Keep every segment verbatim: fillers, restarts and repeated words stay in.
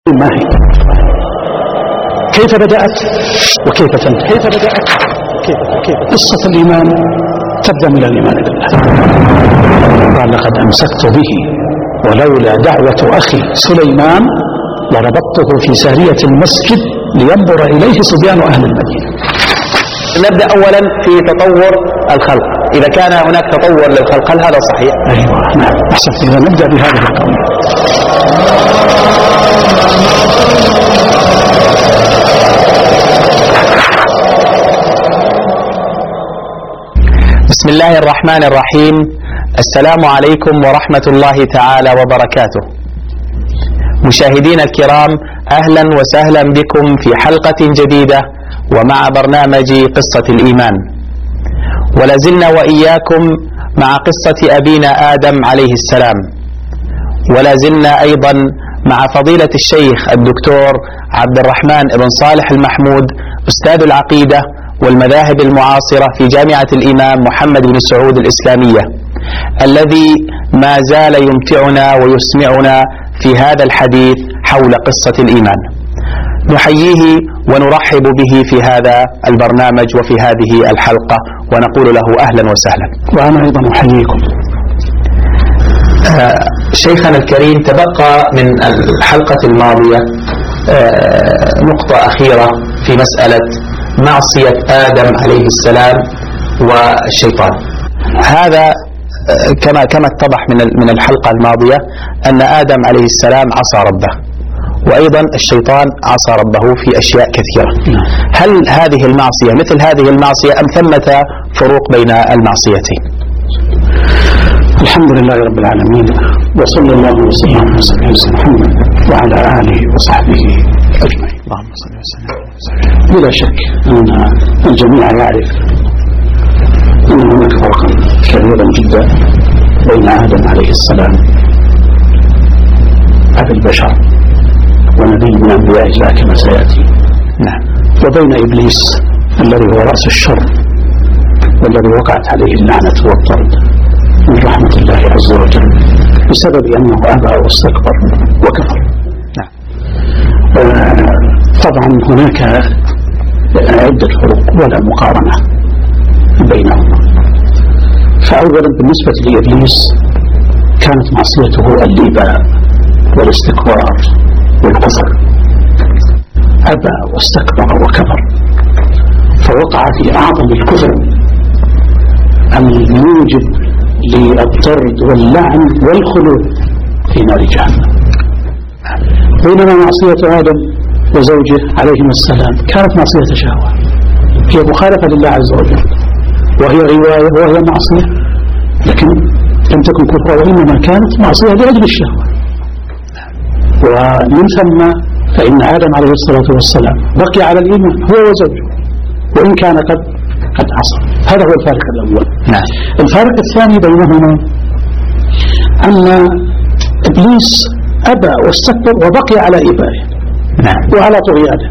ما هي؟ كيف بدأت وكيف تنتهي؟ كيف بدأت كيف كيف قصة الإيمان تبدأ من الإيمان بالله. قال لقد أمسكت به ولولا دعوة أخي سليمان لربطته في سارية المسجد لينظر إليه صبيان أهل المدينة. نبدأ أولا في تطور الخلق، إذا كان هناك تطور للخلق هل هذا صحيح؟ أيوة نعم أحسنت. إذا نبدأ بهذه القضية. بسم الله الرحمن الرحيم. السلام عليكم ورحمة الله تعالى وبركاته. مشاهدينا الكرام، أهلا وسهلا بكم في حلقة جديدة ومع برنامج قصة الإيمان، ولازلنا وإياكم مع قصة أبينا آدم عليه السلام، ولازلنا أيضا مع فضيلة الشيخ الدكتور عبد الرحمن بن صالح المحمود أستاذ العقيدة والمذاهب المعاصرة في جامعة الإمام محمد بن سعود الإسلامية، الذي ما زال يمتعنا ويسمعنا في هذا الحديث حول قصة الإيمان. نحييه ونرحب به في هذا البرنامج وفي هذه الحلقة ونقول له أهلا وسهلا. وأنا أيضا أحييكم. آه شيخنا الكريم، تبقى من الحلقة الماضية آه نقطة أخيرة في مسألة معصية آدم عليه السلام والشيطان. هذا كما كما اتضح من من الحلقة الماضية أن آدم عليه السلام عصى ربه، وأيضا الشيطان عصى ربه في أشياء كثيرة. هل هذه المعصية مثل هذه المعصية أم ثمة فروق بين المعصيتين؟ الحمد لله رب العالمين، وصلى الله وسلم على سيدنا محمد وعلى آله وصحبه أجمعين. اللهم صل وسلم. بلا شك أن الجميع يعرف أن هناك فرقا كبيرا جدا بين آدم عليه السلام أبي البشر ونبي من أنبياء الله كما سيأتي، نعم، وبين إبليس الذي هو رأس الشر والذي وقعت عليه اللعنة والطرد من رحمة الله عز وجل بسبب أنه أبى واستكبر وكفر. نعم. آه طبعا هناك عدة فروق ولا مقارنة بينهما. فأولا بالنسبة لإبليس كانت معصيته الإباء والاستكبار والكفر، أبى واستكبر وكفر، فوقع في أعظم الكفر الموجب للطرد واللعن والخلود في نار جهنم. بينما معصية آدم وزوجه عليهما السلام كانت معصية شهوة، هي مخالفة لله عز وجل، وهي رواية وهي معصية، لكن لم تكن كفرا، وإنما كانت معصية لأجل الشهوة. ومن ثم فإن آدم عليه الصلاة والسلام بقي على الإيمان هو وزوجه، وإن كان قد قد عصى. هذا هو الفارق الأول. نعم. الفارق الثاني بينهما أن إبليس أبى واستكبر وبقي على إبائه، نعم، وعلى طغيانه،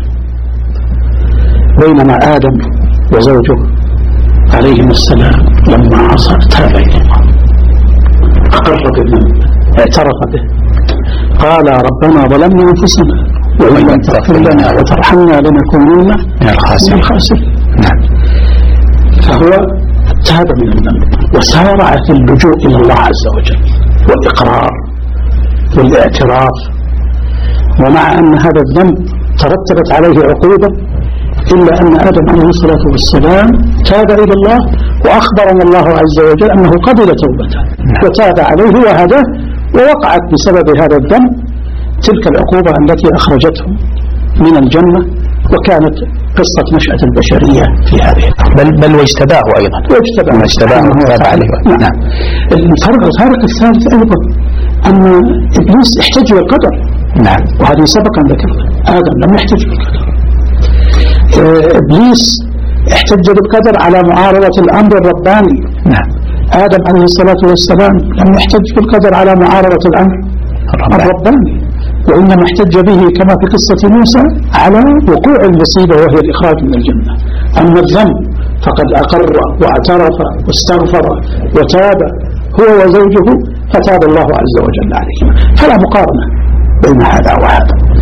بينما آدم وزوجه عليهم السلام لما عصى تاب إلى الله، أقر بالذنب، اعترف به، قال ربنا ظلمنا أنفسنا وإن لم تغفر لنا وترحمنا لنكونن من الخاسرين. نعم. فهو تاب من الذنب وسارع في اللجوء إلى الله عز وجل والإقرار والاعتراف، ومع أن هذا الذنب ترتبت عليه عقوبة، إلا أن آدم عليه الصلاة والسلام تاب إلى الله، وأخبرنا الله عز وجل أنه قبل توبته وتاب عليه وهداه، ووقعت بسبب هذا الذنب تلك العقوبة التي أخرجته من الجنة، وكانت قصة نشأة البشرية في هذه الأرض. بل بل واجتباه أيضا، واجتباه واجتباه وتاب عليه. نعم. الفرق الفارق الثالث أيضا أن إبليس احتج بالقدر. نعم. وهذه سبقا ذكرنا، آدم لم يحتج بالقدر. إبليس احتج بالقدر على معارضة الأمر الرباني. نعم. آدم عليه الصلاة والسلام لم يحتج بالقدر على معارضة الأمر الرباني، وإنما احتج به كما في قصة موسى على وقوع المصيبة وهي الإخراج من الجنة. أما الذنب فقد أقر واعترف واستغفر وتاب هو وزوجه، فتاب الله عز وجل عليهما. فلا مقارنة بين هذا وهذا.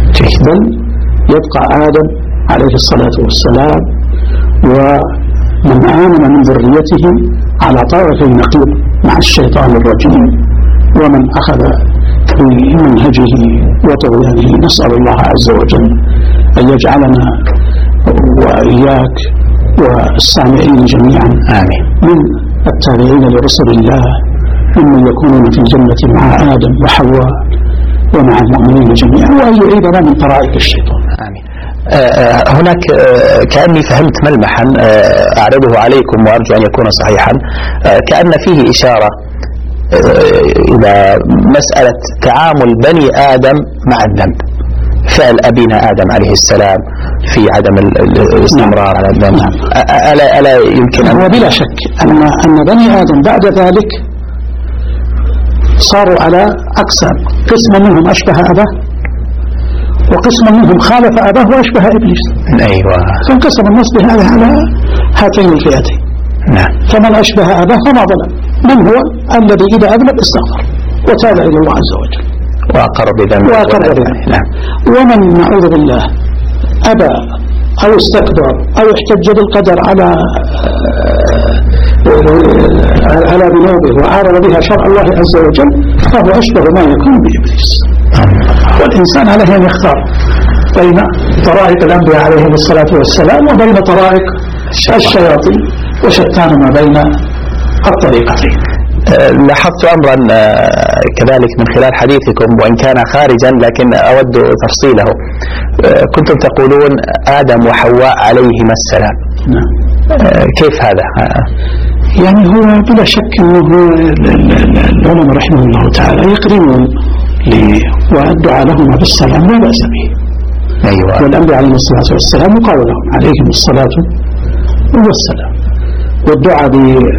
بل يبقى آدم عليه الصلاة والسلام ومن آمن من ذريته على طرف النقيض مع الشيطان الرجيم ومن أخذ بمنهجه وطغيانه. نسأل الله عز وجل أن يجعلنا وإياك والسامعين جميعا آمين من التابعين لرسل الله ممن يكونون في الجنة مع آدم وحواء ومع المؤمنين جميعا، وأن يعيدنا من طرائق الشيطان. آمين. هناك كأني فهمت ملمحا أعرضه عليكم وأرجو أن يكون صحيحا، كأن فيه إشارة إلى مسألة تعامل بني آدم مع الذنب، فعل أبينا آدم عليه السلام في عدم الاستمرار على الذنب. ألا, ألا يمكن أن هو بلا شك أن, أن بني آدم بعد ذلك صاروا على أقسام، قسم منهم أشبه أباه وقسم منهم خالف أباه وأشبه إبليس. أيوة. فانقسم الناس بهذا على هاتين الفئتين. نعم. فمن أشبه أباه فما ظلم، من هو الذي إذا أذنب استغفر وتاب إلى الله عز وجل وأقر بذنبه. وأقر بذنبه. نعم. ومن نعوذ بالله أبى أو استكبر أو احتج بالقدر على على ذنوبه وعارض بها شرع الله عز وجل فهو أشبه ما يكون بإبليس. والإنسان عليه أن يختار بين طرائق الأنبياء عليهم الصلاة والسلام وبين طرائق الشياطين، وشتان ما بين الطريقتين. لاحظت أمرا كذلك من خلال حديثكم وإن كان خارجا لكن أود تفصيله. كنتم تقولون آدم وحواء عليهما السلام. نعم. كيف هذا؟ يعني هو بلا شك أنه العلماء رحمه الله تعالى يقرنون والدعاء لهما بالسلام لا بأس به. أيوة. والأنبياء عليهم الصلاة والسلام يقال لهم عليهم الصلاة والسلام، والدعاء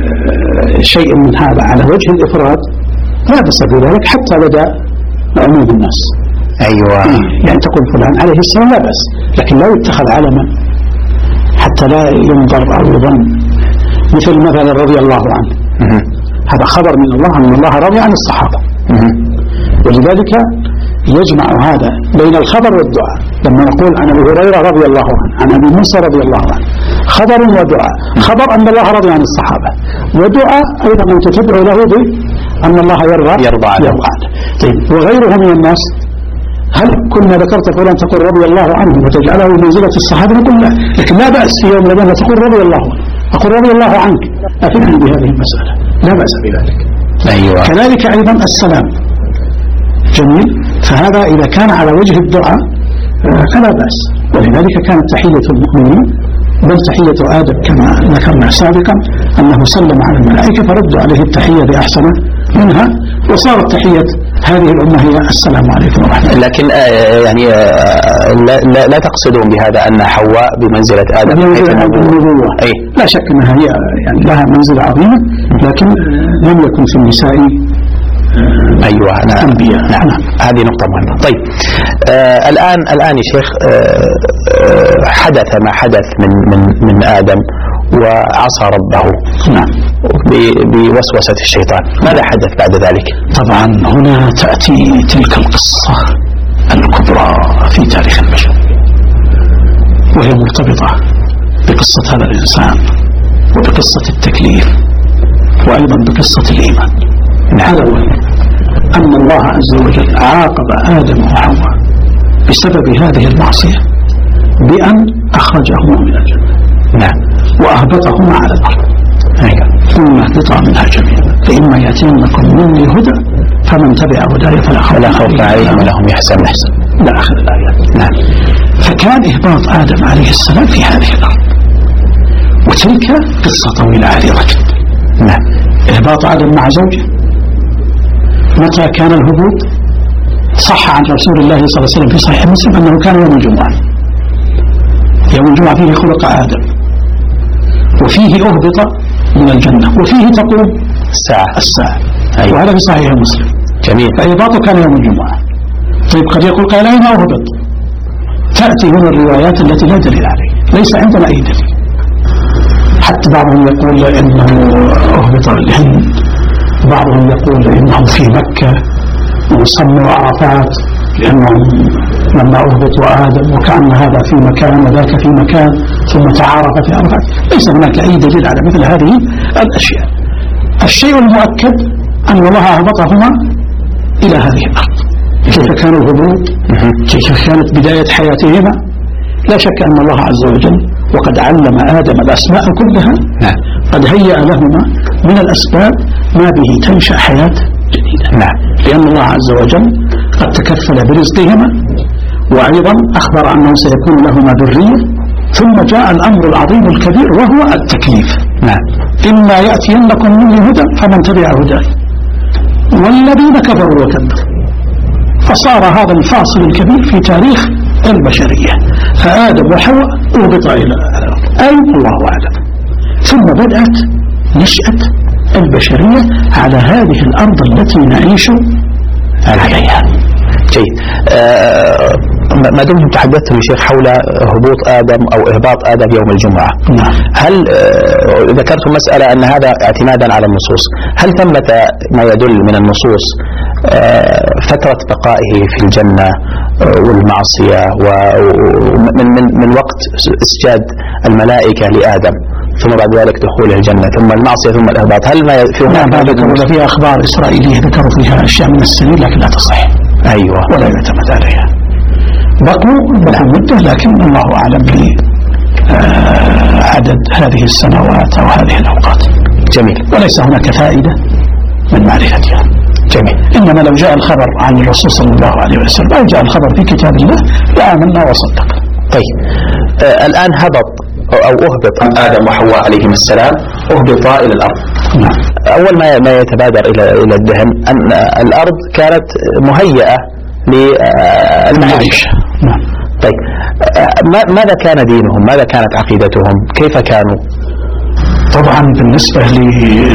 بشيء من هذا على وجه الإفراد لا بأس بذلك حتى لدى عموم الناس. أيوة. يعني تقول فلان عليه السلام لا بأس، لكن لا يتخذ علما حتى لا ينظر أو يظن، مثل مثلا رضي الله عنه. م- هذا خبر من الله أن الله رضي عن الصحابة. م- ولذلك يجمع هذا بين الخبر والدعاء. لما نقول عن أبي هريرة رضي الله عنه، عن أبي موسى رضي الله عنه، خبر ودعاء. خبر أن الله رضي عن الصحابة، ودعاء أيضا أن تتبع له بأن الله يرضى يرضى عنه. طيب، وغيره من الناس هل كنا ذكرت فلان تقول رضي الله عنه وتجعله منزلة الصحابة؟ نقول لا، لكن لا بأس في يوم لما تقول رضي الله عنه أقول رضي الله عنك أفدني بهذه المسألة، لا بأس بذلك. أيوة. كذلك أيضا السلام جميل، فهذا إذا كان على وجه الدعاء فلا بأس. ولذلك كانت تحية المؤمنين بل تحية آدم كما ذكرنا سابقا أنه سلم على الملائكة فردوا عليه التحية بأحسن منها، وصارت تحية هذه الأمة هي السلام عليكم ورحمة الله. لكن آه يعني آه لا, لا, لا تقصدون بهذا أن حواء بمنزلة آدم بمنزلة النبوة؟ أي لا شك أنها هي يعني لها منزلة عظيمة، لكن لم يكن في النساء أيوة. نعم. نعم. نعم. هذه نقطة مهمة. طيب آه الآن الآن يا شيخ آه آه حدث ما حدث من من من آدم وعصى ربه. نعم. بوسوسة الشيطان، ماذا حدث بعد ذلك؟ طبعا هنا تأتي تلك القصة الكبرى في تاريخ البشر، وهي مرتبطة بقصة هذا الإنسان وبقصة التكليف وأيضا بقصة الإيمان. على وجه أن الله عز وجل عاقب آدم وحواء بسبب هذه المعصية بأن أخرجهما من الجنة. نعم. وأهبطهما على الأرض. أيوة. ثم اهبطا منها جميعا فإما يأتينكم مني هدى فمن تبع هداي فلا خوف عليهم ولا هم يحزنون إلى آخر الآيات. نعم. فكان إهباط آدم عليه السلام في هذه الأرض، وتلك قصة طويلة عريضة جدا. نعم. إهباط آدم مع زوجه. متى كان الهبوط؟ صح عن رسول الله صلى الله عليه وسلم في صحيح مسلم أنه كان يوم الجمعة. يوم الجمعة فيه خلق آدم، وفيه أهبط من الجنة، وفيه تقوم الساعة الساعة. أيوة. وهذا في صحيح مسلم. جميل. فإهباطه كان يوم الجمعة. طيب قد يقول قال أين أهبط؟ تأتي هنا الروايات التي لا دليل عليه، ليس عندنا أي دليل. حتى بعضهم يقول إنه أهبط الهند، بعضهم يقول إنه في مكة وسموا عرفات لأنهم لما أهبط وآدم وكأن هذا في مكان وذاك في مكان ثم تعارف في أربعة، ليس هناك أي دليل على مثل هذه الأشياء. الشيء المؤكد أن الله أهبطهما إلى هذه الأرض. كيف كان الهبوط؟ كيف كانت بداية حياتهما؟ لا شك أن الله عز وجل وقد علم آدم الأسماء كلها، نعم. قد هيأ لهما من الأسباب ما به تنشأ حياة جديدة، نعم. لأن الله عز وجل قد تكفل برزقهما، وأيضا أخبر أنه سيكون لهما ذرية. ثم جاء الأمر العظيم الكبير وهو التكليف، نعم. إما يأتينكم مني هدى فمن تبع هداي والذين كفروا وكذبوا. فصار هذا الفاصل الكبير في تاريخ البشرية، فآدم وحواء أهبط إلى الأرض، أي الله أعلم. ثم بدأت نشأة البشرية على هذه الأرض التي نعيش عليها. جيد. آه ما دمتم تحدثتم يا شيخ حول هبوط آدم أو إهباط آدم يوم الجمعة، نعم. هل آه ذكرتم مسألة أن هذا اعتمادا على النصوص، هل ثمة ما يدل من النصوص آه فترة بقائه في الجنة آه والمعصية ومن من من وقت إسجاد الملائكة لآدم ثم بعد ذلك دخوله الجنة ثم المعصية ثم الإهباط، هل ما فيه نعم ذكروا فيها أخبار إسرائيلية ذكروا فيها أشياء من السنين لكن لا تصح، أيوة، ولا يعتمد عليها. بقوا بقوا مدة لكن الله أعلم بعدد هذه السنوات أو هذه الأوقات. جميل. وليس هناك فائدة من معرفتها. جميل. إنما لو جاء الخبر عن الرسول صلى الله عليه وسلم أو جاء الخبر في كتاب الله لآمنا وصدقنا. طيب آه الآن هبط أو أهبط آدم وحواء عليهم السلام، أهبطا إلى الأرض. نعم. أول ما ما يتبادر إلى إلى الذهن أن الأرض كانت مهيئة للمعيشة. نعم. طيب ماذا كان دينهم؟ ماذا كانت عقيدتهم؟ كيف كانوا؟ طبعا بالنسبة لي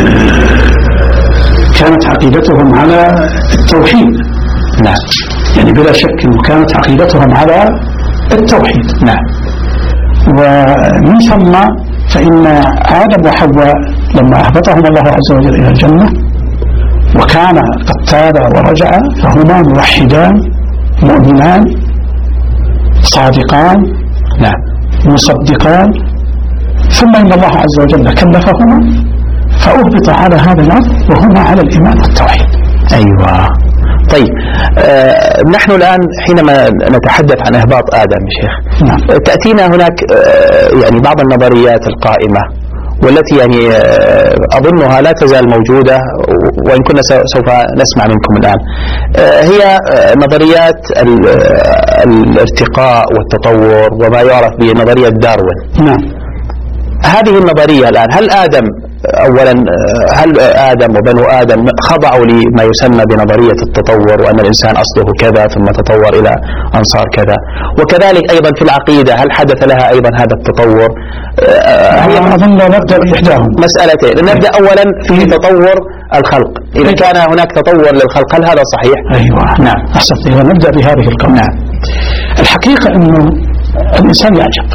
كانت عقيدتهم على التوحيد. نعم. يعني بلا شك أنه كانت عقيدتهم على التوحيد. نعم. ومن ثم فإن آدم وحواء لما أهبطهم الله عز وجل إلى الجنة وكان قد تاب ورجع فهما موحدان مؤمنان صادقان، نعم، مصدقان. ثم إن الله عز وجل كلفهما فأهبط على هذا الأرض وهما على الإيمان والتوحيد. أيوة. طيب آه نحن الآن حينما نتحدث عن إهباط آدم يا شيخ، نعم. تأتينا هناك آه يعني بعض النظريات القائمة والتي يعني آه أظنها لا تزال موجودة وإن كنا سوف نسمع منكم الآن، آه هي آه نظريات الارتقاء والتطور وما يعرف بنظرية داروين. نعم. هذه النظرية الآن هل آدم أولا هل آدم وبنو آدم خضعوا لما يسمى بنظرية التطور وأن الإنسان أصله كذا ثم تطور إلى أن صار كذا، وكذلك أيضا في العقيدة هل حدث لها أيضا هذا التطور؟ هي أظن نبدأ بإحداهم مسألتين. نبدأ أولا في تطور الخلق، إذا كان هناك تطور للخلق هل هذا صحيح؟ أيوة. نعم أحسنت. إذا نبدأ بهذه القضية. نعم. الحقيقة أنه الإنسان يعجب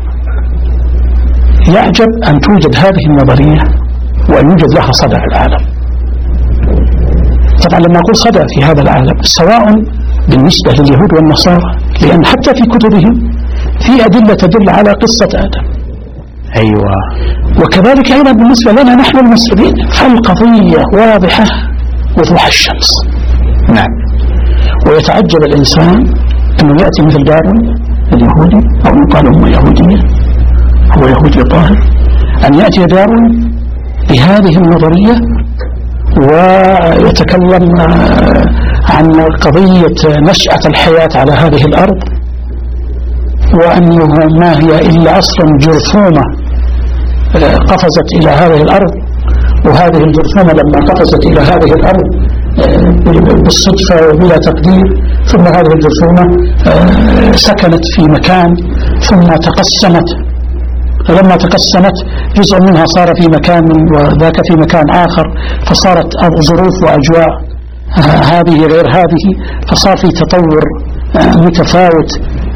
يعجب أن توجد هذه النظرية وأن يوجد لها صدى في العالم. طبعا لما أقول صدى في هذا العالم سواء بالنسبة لليهود والنصارى، لأن حتى في كتبهم في أدلة تدل على قصة آدم. أيوة. وكذلك أيضا بالنسبة لنا نحن المسلمين فالقضية واضحة وضوح الشمس. نعم. ويتعجب الإنسان أنه يأتي مثل داروين اليهودي أو يقال أمه يهودية هو يهودي طاهر، أن يأتي داروين بهذه النظرية ويتكلم عن قضية نشأة الحياة على هذه الأرض وأنه ما هي إلا أصلا جرثومة قفزت إلى هذه الأرض، وهذه الجرثومة لما قفزت إلى هذه الأرض بالصدفة وبلا تقدير ثم هذه الجرثومة سكنت في مكان ثم تقسمت، فلما تقسمت جزء منها صار في مكان وذاك في مكان آخر فصارت ظروف وأجواء هذه غير هذه، فصار في تطور متفاوت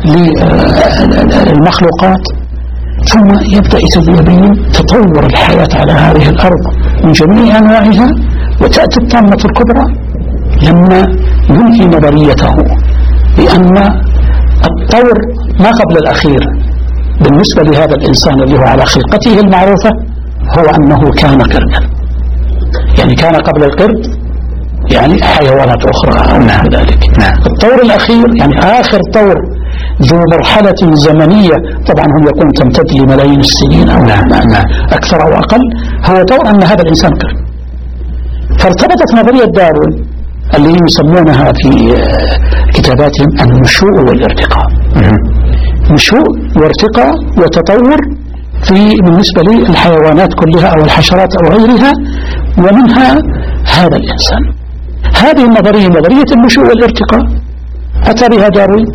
للمخلوقات. ثم يبدأ يبين تطور الحياة على هذه الأرض من جميع أنواعها، وتأتي الطامة الكبرى لما ينهي نظريته بأن الطور ما قبل الأخير بالنسبة لهذا الإنسان اللي هو على خلقته المعروفة هو أنه كان قردا، يعني كان قبل القرد يعني حيوانات أخرى أو نحو ذلك. نعم. الطور الأخير يعني آخر طور ذو مرحلة زمنية، طبعا هم يكون تمتد لملايين السنين أو نعم. نعم. أكثر أو أقل، هو طور أن هذا الإنسان قرد. فارتبطت نظرية داروين اللي يسمونها في كتاباتهم النشوء والارتقاء. نشوء وارتقاء وتطور في بالنسبة للحيوانات كلها أو الحشرات أو غيرها، ومنها هذا الإنسان. هذه النظرية نظرية النشوء والارتقاء أتى بها داروين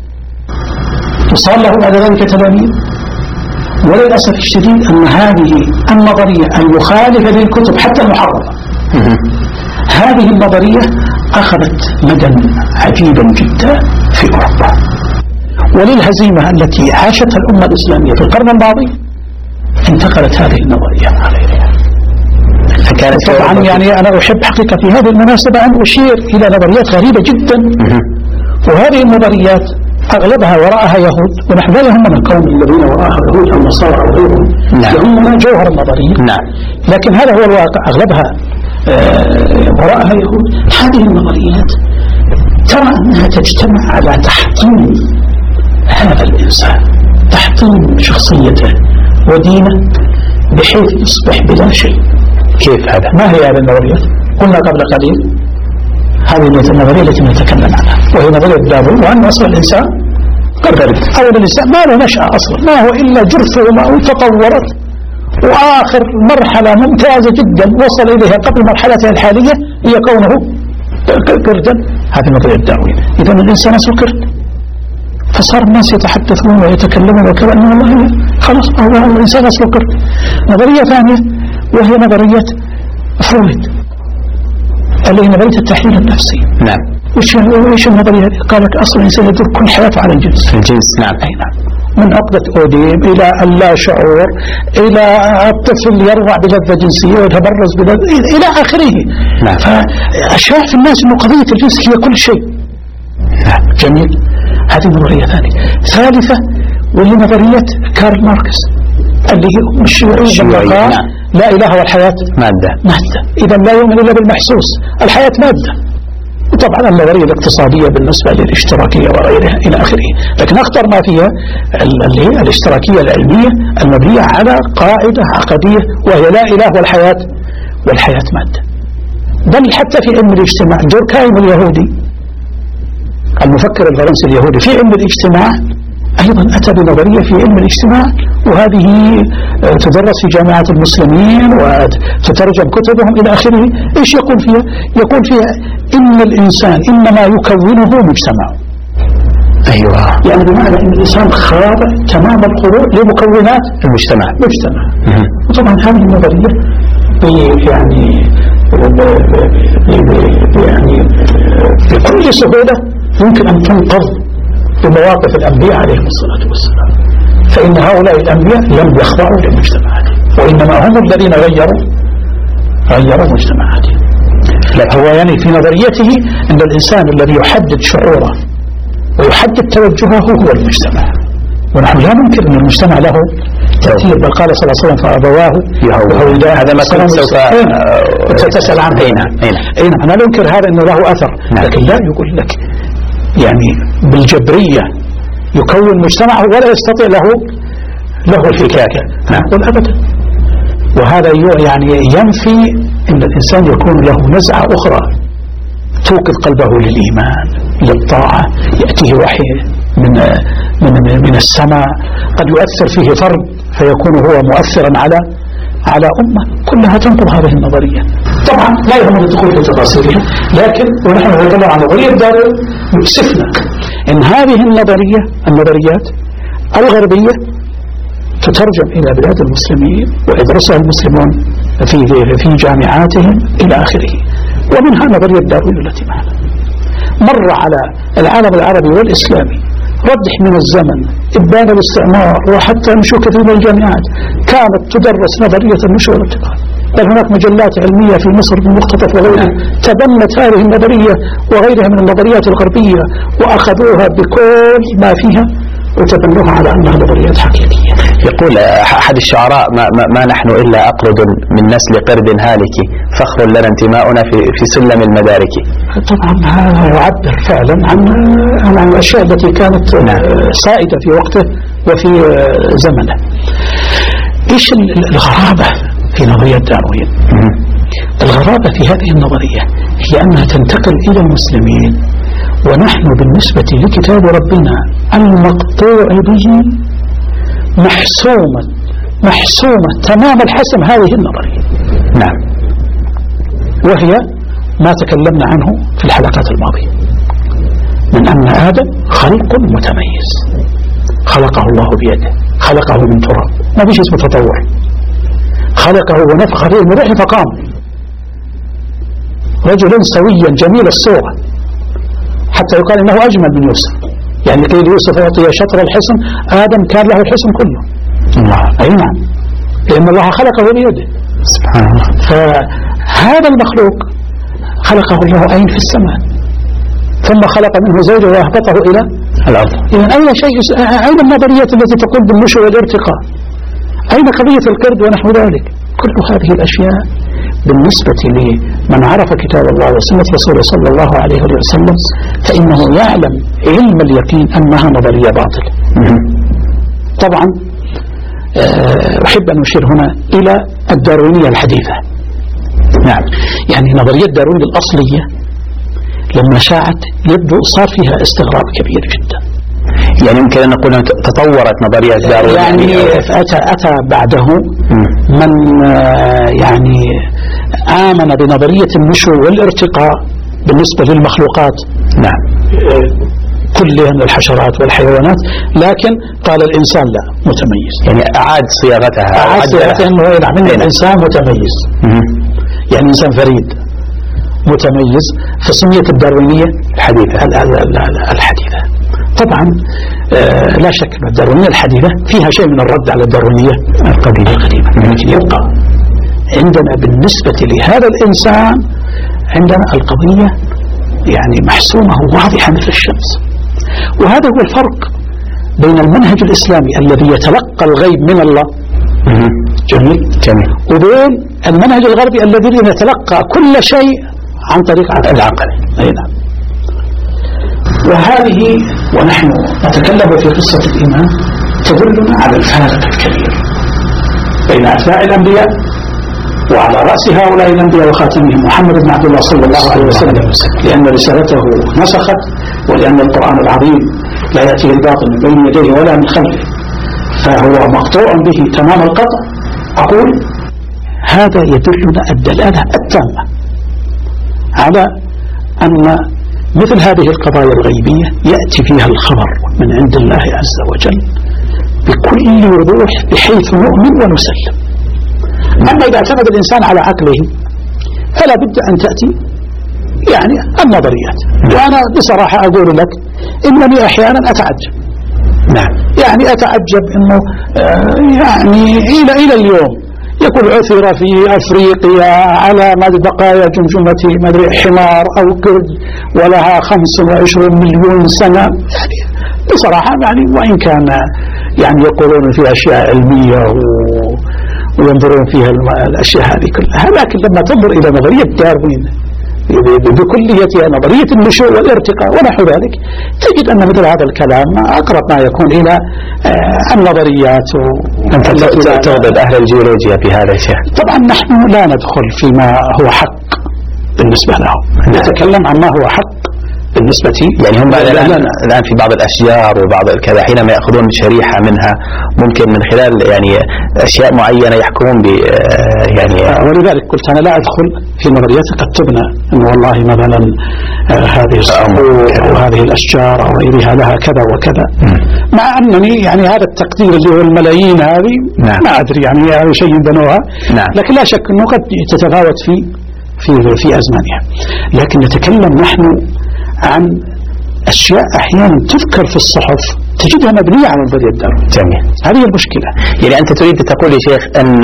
وصار له بعد ذلك تلاميذ، وللأسف الشديد أن هذه النظرية المخالفة للكتب حتى المحرفة، هذه النظرية أخذت مدى عجيبا جدا في أوروبا، وللهزيمة التي عاشتها الأمة الإسلامية في القرن الماضي انتقلت هذه النظرية عليها. فكانت طبعا يعني أنا أحب حقيقة في هذه المناسبة أن أشير إلى نظريات غريبة جدا، وهذه النظريات أغلبها وراءها يهود، ونحن لا يهمنا القوم الذين وراءها يهود أو نصارى أو غيرهم، يهمنا جوهر النظرية. نعم. لكن هذا هو الواقع، أغلبها آه وراءها يهود. هذه النظريات ترى أنها تجتمع على تحطيم هذا الإنسان، تحطيم شخصيته ودينه بحيث يصبح بلا شيء. كيف هذا؟ ما هي هذه النظريات؟ قلنا قبل قليل هذه النظرية التي نتكلم عنها، وهي نظرية داروين، وأن أصل الإنسان قرد. أول الإنسان ما له نشأة أصلا، ما هو إلا جرث وما تطورت، وآخر مرحلة ممتازة جدا وصل إليها قبل مرحلته الحالية هي كونه قردا. هذه نظرية داروين. إذا الإنسان أصل قرد، فصار الناس يتحدثون ويتكلمون وكأنه والله خلاص هو الإنسان أصل قرد. نظرية ثانية وهي نظرية فرويد اللي هي نظرية التحليل النفسي. نعم. وش وش النظرية؟ قال لك أصل الإنسان يدور كل حياته على الجنس. الجنس. نعم. أي نعم. من عقدة أوديم إلى اللا شعور، إلى الطفل يرضع بلذة جنسية ويتبرز بلذة إلى آخره. نعم. فأشاع في الناس أن قضية الجنس هي كل شيء. نعم. جميل. هذه نظرية ثانية. ثالثة وهي نظرية كارل ماركس اللي هي الشيوعية. نعم. لا إله والحياة مادة. مادة. إذا لا يؤمن إلا بالمحسوس، الحياة مادة. وطبعا النظرية الاقتصادية بالنسبة للاشتراكية وغيرها إلى آخره. لكن أخطر ما فيها اللي هي الاشتراكية العلمية المبنية على قاعدة عقدية وهي لا إله والحياة والحياة مادة. بل حتى في علم الاجتماع دوركهايم اليهودي المفكر الفرنسي اليهودي في علم الاجتماع أيضا أتى بنظرية في علم الاجتماع، وهذه تدرس في جامعات المسلمين وتترجم كتبهم إلى آخره. إيش يقول فيها؟ يقول فيها إن الإنسان إنما يكونه مجتمع. أيوة. يعني بمعنى أن الإنسان خاضع تمام الخضوع لمكونات المجتمع. مجتمع. وطبعا هذه النظرية يعني يعني بكل سهولة يمكن أن تنقض بمواقف الأنبياء عليهم الصلاة والسلام، فإن هؤلاء الأنبياء لم يخضعوا للمجتمعاتهم، وإنما هم الذين غيروا غيروا مجتمعاتهم. لا هو يعني في نظريته أن الإنسان الذي يحدد شعوره ويحدد توجهه هو المجتمع، ونحن لا ننكر أن المجتمع له تأثير، بل قال صلى الله عليه وسلم فأبواه يهودان. هذا ما كنت سوف تسأل عنه. أين أنا لا أنكر هذا أنه له أثر، لكن لا يقول لك يعني بالجبرية يكون مجتمعه ولا يستطيع له له الفكاكة. نقول أبدا. وهذا يعني ينفي أن الإنسان يكون له نزعة أخرى توقظ قلبه للإيمان للطاعة، يأتيه وحي من من من السماء، قد يؤثر فيه فرد فيكون هو مؤثرا على على أمة. كلها تنقض هذه النظرية. طبعا لا يهم الدخول في تفاصيلها، لكن ونحن نتكلم عن نظرية داروين يكسفنا أن هذه النظرية النظريات الغربية تترجم إلى بلاد المسلمين ويدرسها المسلمون في في جامعاتهم إلى آخره. ومنها نظرية داروين التي معنا. مر على العالم العربي والإسلامي ردح من الزمن، إبان الاستعمار، وحتى نشوء كثير من الجامعات كانت تدرس نظرية النشوء والارتقاء، بل هناك مجلات علمية في مصر بالمختطف وغيرها تبنت هذه النظرية وغيرها من النظريات الغربية وأخذوها بكل ما فيها وتبنوها على أنها نظريات حقيقية. يقول أحد الشعراء ما, ما, ما نحن إلا أقرد من نسل قرد هالك، فخر لنا انتماؤنا في, في سلم المدارك. طبعا هذا يعبر فعلا عن, عن الأشياء التي كانت سائدة في وقته وفي زمنه. إيش الغرابة في نظرية داروين؟ الغرابة في هذه النظرية هي أنها تنتقل إلى المسلمين ونحن بالنسبة لكتاب ربنا المقطوع به محسومة محسومة تمام الحسم هذه النظرية. نعم. وهي ما تكلمنا عنه في الحلقات الماضية من أن آدم خلق متميز خلقه الله بيده، خلقه من تراب، ما فيش اسمه تطور، خلقه ونفخ فيه من روحه فقام رجلا سويا جميل الصورة، حتى يقال إنه أجمل من يوسف، يعني قيل يوسف أعطي شطر الحسن، آدم كان له الحسن كله. الله. أي نعم، لأن الله خلقه بيده سبحان الله. فهذا المخلوق خلقه الله أين في السماء، ثم خلق منه زوجه وأهبطه إلى الأرض. إذن أين شيء، أين النظريات التي تقول بالنشوء والارتقاء؟ أين قضية القرد ونحو ذلك؟ كل هذه الأشياء بالنسبة لمن عرف كتاب الله وسنة رسوله صلى الله عليه وسلم فإنه يعلم علم اليقين أنها نظرية باطلة. طبعا أحب أن أشير هنا إلى الداروينية الحديثة. نعم. يعني نظرية داروين الأصلية لما شاعت يبدو صار فيها استغراب كبير جدا. يعني يمكن أن نقول أن تطورت نظرية داروين، يعني أتى, أتى بعده من يعني آمن بنظرية النشوء والارتقاء بالنسبة للمخلوقات. نعم. كلها من الحشرات والحيوانات، لكن قال الإنسان لا متميز، يعني أعاد صياغتها، أعاد صياغتها أنه يلعب من الإنسان متميز، يعني إنسان فريد متميز، فسميت الداروينية الحديثة. الحديثة طبعا آه لا شك أن الداروينية الحديثة فيها شيء من الرد على الداروينية القديمة القديمة، لكن يبقى عندنا بالنسبة لهذا الإنسان عندنا القضية يعني محسومة واضحة مثل الشمس. وهذا هو الفرق بين المنهج الإسلامي الذي يتلقى الغيب من الله جميل جميل وبين المنهج الغربي الذي يتلقى كل شيء عن طريق العقل. أي نعم. وهذه ونحن نتكلم في قصة الإيمان تدلنا على الفارق الكبير بين أتباع الأنبياء وعلى رأس هؤلاء الأنبياء وخاتمهم محمد بن عبد الله صلى الله عليه وسلم، لأن رسالته نسخت، ولأن القرآن العظيم لا يأتيه الباطل من بين يديه ولا من خلفه، فهو مقطوع به تمام القطع. أقول هذا يدلنا الدلالة التامة على أن مثل هذه القضايا الغيبية يأتي فيها الخبر من عند الله عز وجل بكل وضوح بحيث نؤمن ونسلم. أما إذا اعتمد الإنسان على عقله فلا بد أن تأتي يعني النظريات. وأنا بصراحة أقول لك إنني أحيانا أتعجب، نعم، يعني أتعجب إنه يعني إلى إلى اليوم يقول عثر في أفريقيا على بقايا جمجمة مدري حمار أو قرد ولها خمس وعشرون مليون سنة. يعني بصراحة يعني وإن كان يعني يقولون فيها أشياء علمية وينظرون فيها الأشياء هذه كلها، لكن لما تنظر إلى نظرية داروين بكليتها نظرية النشوء والارتقاء ونحو ذلك تجد أن مثل هذا الكلام أقرب ما يكون إلى النظريات. أنت تغضب أهل الجيولوجيا في هذا الشيء. طبعا نحن لا ندخل فيما هو حق بالنسبة له، نتكلم عن ما هو حق بالنسبة يعني هم الآن في بعض الأشجار وبعض كذا حينما يأخذون شريحة منها ممكن من خلال يعني أشياء معينة يحكمون ب يعني. ولذلك قلت أنا لا أدخل في نظريات قد تبنى أنه والله مثلا هذه الصخور وهذه الأشجار أو غيرها لها كذا وكذا، مع أنني يعني هذا التقدير اللي هو الملايين هذه نعم. ما أدري يعني هذا شيء بنوها نعم. لكن لا شك أنه قد تتفاوت في في في أزمانها. لكن نتكلم نحن عن أشياء أحيانا تذكر في الصحف تجدها مبنية على نظرية داروين. جميل. هذه المشكلة. يعني أنت تريد تقول يا شيخ أن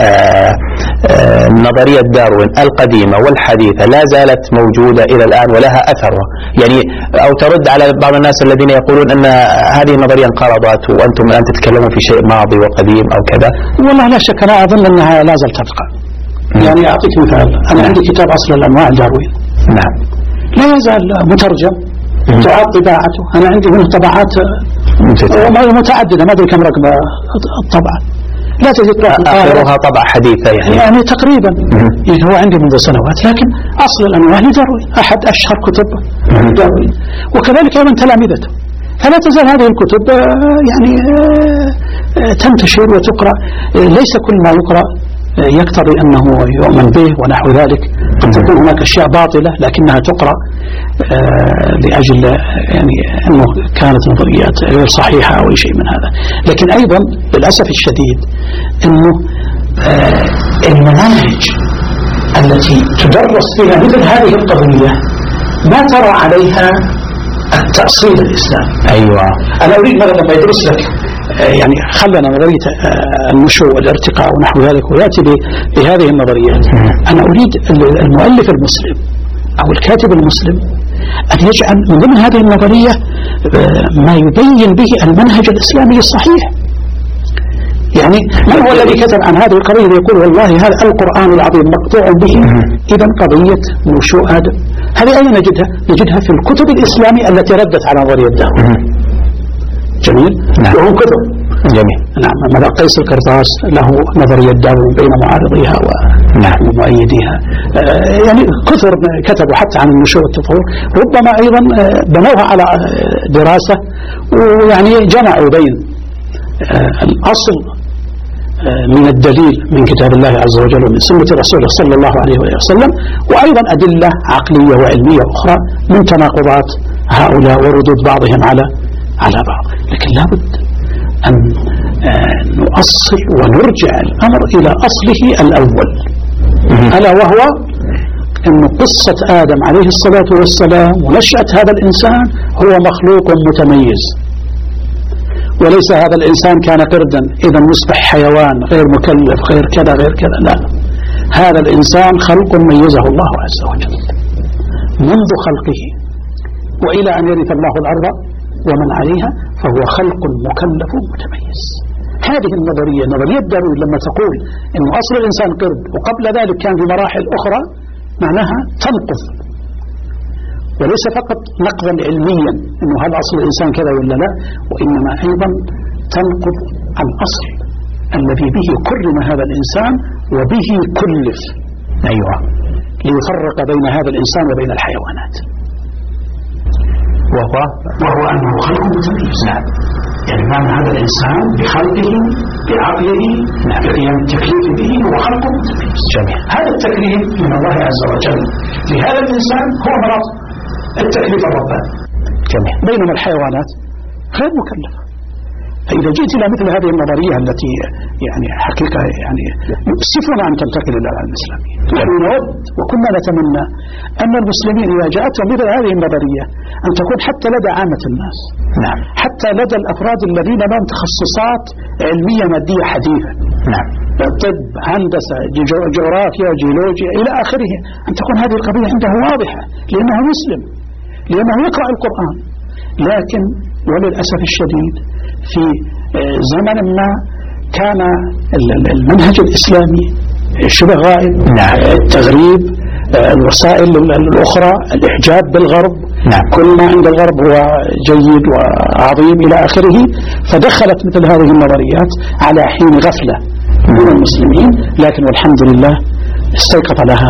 نظرية داروين القديمة والحديثة لا زالت موجودة إلى الآن ولها أثر، يعني أو ترد على بعض الناس الذين يقولون أن هذه النظرية انقرضت وأنتم الآن تتكلمون في شيء ماضي وقديم أو كذا؟ والله لا شك، أنا أظن أنها لا زالت تبقى. يعني أعطيك مثال، أنا عندي كتاب أصل الأنواع داروين. نعم. لا يزال مترجم، تعاد طباعته، أنا عندي منه طبعات متعددة، ما أدري كم رقم الطبعة، لا تجد آخرها طبعة حديثة يعني, يعني تقريبا. يعني هو عندي منذ سنوات، لكن أصل الأنواع لداروين أحد أشهر كتب داروين، وكذلك أيضا تلامذته. فلا تزال هذه الكتب يعني تنتشر وتقرأ. ليس كل ما يقرأ يقتضي أنه يؤمن به ونحو ذلك، قد تكون هناك أشياء باطلة لكنها تقرأ لأجل يعني أنه كانت نظريات غير صحيحة أو شيء من هذا. لكن أيضا للأسف الشديد أنه المناهج التي تدرس فيها مثل هذه القضية ما ترى عليها التأصيل الإسلامي. أيوة. أنا أريد مثلا لما يدرس لك يعني خلنا نظرية النشوء والارتقاء ونحو ذلك ويأتي بهذه النظريات، أنا أريد المؤلف المسلم أو الكاتب المسلم أن يجعل من ضمن هذه النظرية ما يبين به المنهج الإسلامي الصحيح. يعني من هو الذي كتب عن هذه القضية يقول والله هذا القرآن العظيم مقطوع به؟ إذن قضية نشوء آدم هذه أين نجدها؟ نجدها في الكتب الإسلامية التي ردت على نظرية داروين. جميل. نعم. وهم كتب. جميل. نعم. مثلا قيس القرطاس له نظرية داروين بين معارضيها ومؤيديها. آه يعني كثر كتبوا حتى عن النشوء والتطور، ربما أيضا بنوها على دراسة ويعني جمعوا بين آه الأصل آه من الدليل من كتاب الله عز وجل ومن سنة رسوله صلى الله عليه وسلم، وأيضا أدلة عقلية وعلمية أخرى من تناقضات هؤلاء وردود بعضهم على على بعض. لكن لابد أن نؤصل ونرجع الأمر إلى أصله الأول، ألا وهو أن قصة آدم عليه الصلاة والسلام ونشأة هذا الإنسان هو مخلوق متميز، وليس هذا الإنسان كان قردا إذا مصبح حيوان غير مكلف غير كذا غير كذا، لا، هذا الإنسان خلق ميزه الله عز وجل منذ خلقه وإلى أن يرث الله الأرض ومن عليها، فهو خلق مكلف متميز. هذه النظرية نظرية داروين لما تقول إن أصل الإنسان قرد وقبل ذلك كان في مراحل أخرى، معناها تنقض، وليس فقط نقضا علميا إنه هذا أصل الإنسان كذا ولا لا، وإنما أيضا تنقض الأصل الذي به كرم هذا الإنسان وبه كلف. أيوة. ليفرق بين هذا الإنسان وبين الحيوانات، وهو وهو أنه خلق متميز. نعم. يعني معنى هذا الإنسان بخلقه بعقله بقيام التكليف به هو خلق متميز. جميل. هذا التكليف من الله عز وجل لهذا الإنسان هو مرض التكليف الرباني. جميل. بينما الحيوانات غير مكلفة. فإذا جئت إلى مثل هذه النظرية التي يعني حقيقة يعني يؤسفنا أن تنتقل إلى العالم الإسلامي، نحن نود وكنا نتمنى أن المسلمين إذا جاءتهم مثل هذه النظرية أن تكون حتى لدى عامة الناس. نعم. حتى لدى الأفراد الذين لهم تخصصات علمية مادية حديثة. نعم. طب، هندسة، جغرافيا، جيولوجيا إلى آخره، أن تكون هذه القضية عنده واضحة لأنه مسلم، لأنه يقرأ القرآن. لكن وللأسف الشديد في زمن ما كان المنهج الإسلامي شبه غائب. نعم. التغريب، الوسائل الأخرى، الإحجاب بالغرب. نعم. كل ما عند الغرب هو جيد وعظيم إلى آخره، فدخلت مثل هذه النظريات على حين غفلة من المسلمين، لكن والحمد لله استيقظ لها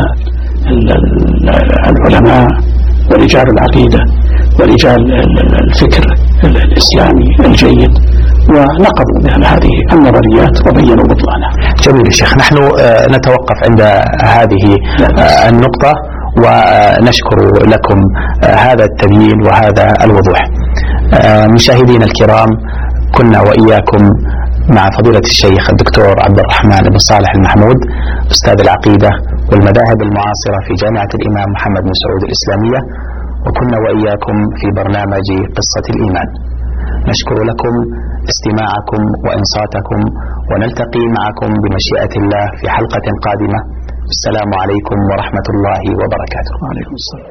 العلماء ورجال العقيدة ورجال الفكر الإسلامي الجيد، ونقضوا مثل هذه النظريات وبينوا بطلانها. جميل يا شيخ، نحن نتوقف عند هذه النقطة ونشكر لكم هذا التبيين وهذا الوضوح. مشاهدينا الكرام، كنا وإياكم مع فضيلة الشيخ الدكتور عبد الرحمن بن صالح المحمود، أستاذ العقيدة والمذاهب المعاصرة في جامعة الإمام محمد بن سعود الإسلامية، وكنا وإياكم في برنامج قصة الإيمان. نشكر لكم استماعكم وإنصاتكم، ونلتقي معكم بمشيئة الله في حلقة قادمة. السلام عليكم ورحمة الله وبركاته. وعليكم السلام.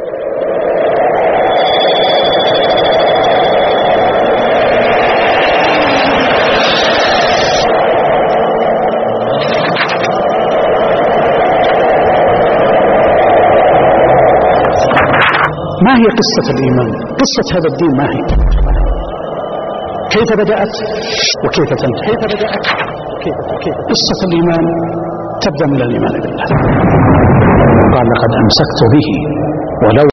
ما هي قصة الإيمان؟ قصة هذا الدين ما هي؟ كيف بدأت وكيف تنتهي؟ كيف بدأت وكيف كيف قصة الإيمان تبدأ من الإيمان بالله. قال لقد أمسكت به ولو